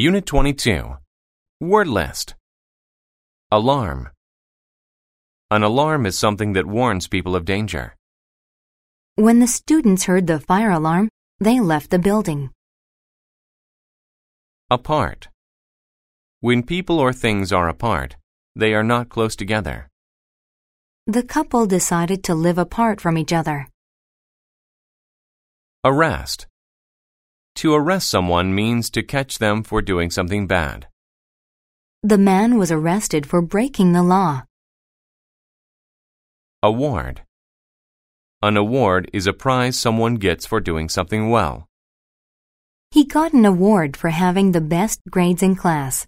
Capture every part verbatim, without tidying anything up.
Unit twenty-two. Word list. Alarm. An alarm is something that warns people of danger. When the students heard the fire alarm, they left the building. Apart. When people or things are apart, they are not close together. The couple decided to live apart from each other. Arrest. To arrest someone means to catch them for doing something bad. The man was arrested for breaking the law. Award. An award is a prize someone gets for doing something well. He got an award for having the best grades in class.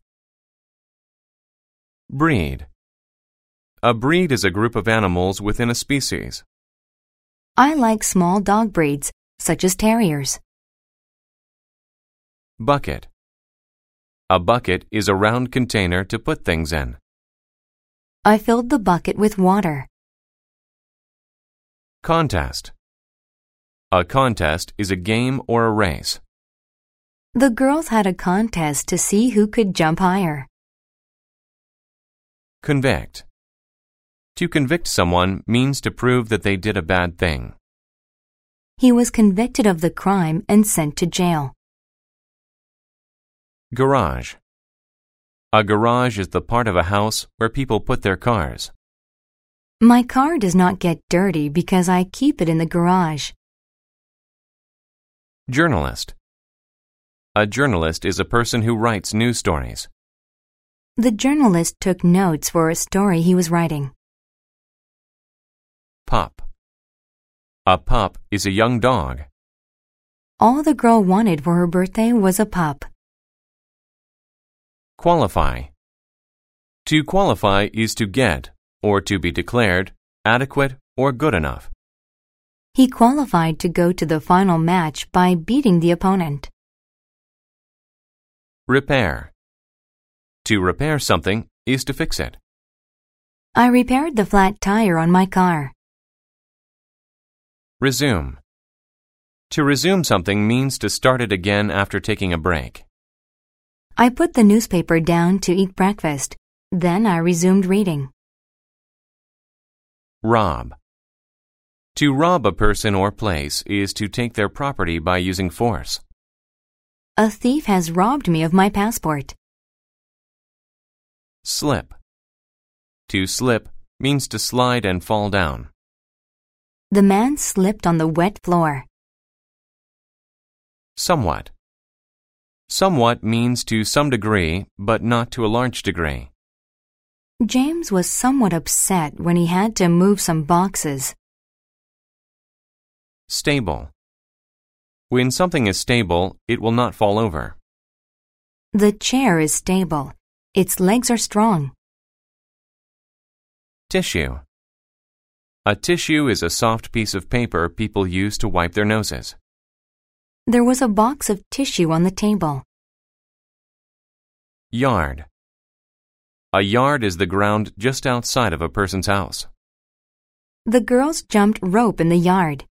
Breed. A breed is a group of animals within a species. I like small dog breeds, such as terriers. Bucket. A bucket is a round container to put things in. I filled the bucket with water. Contest. A contest is a game or a race. The girls had a contest to see who could jump higher. Convict. To convict someone means to prove that they did a bad thing. He was convicted of the crime and sent to jail. Garage. A garage is the part of a house where people put their cars. My car does not get dirty because I keep it in the garage. Journalist. A journalist is a person who writes news stories. The journalist took notes for a story he was writing. Pup. A pup is a young dog. All the girl wanted for her birthday was a pup. Qualify. To qualify is to get, or to be declared, adequate or good enough. He qualified to go to the final match by beating the opponent. Repair. To repair something is to fix it. I repaired the flat tire on my car. Resume. To resume something means to start it again after taking a break. I put the newspaper down to eat breakfast. Then I resumed reading. Rob. To rob a person or place is to take their property by using force. A thief has robbed me of my passport. Slip. To slip means to slide and fall down. The man slipped on the wet floor. Somewhat. Somewhat means to some degree, but not to a large degree. James was somewhat upset when he had to move some boxes. Stable. When something is stable, it will not fall over. The chair is stable. Its legs are strong. Tissue. A tissue is a soft piece of paper people use to wipe their noses. There was a box of tissue on the table. Yard. A yard is the ground just outside of a person's house. The girls jumped rope in the yard.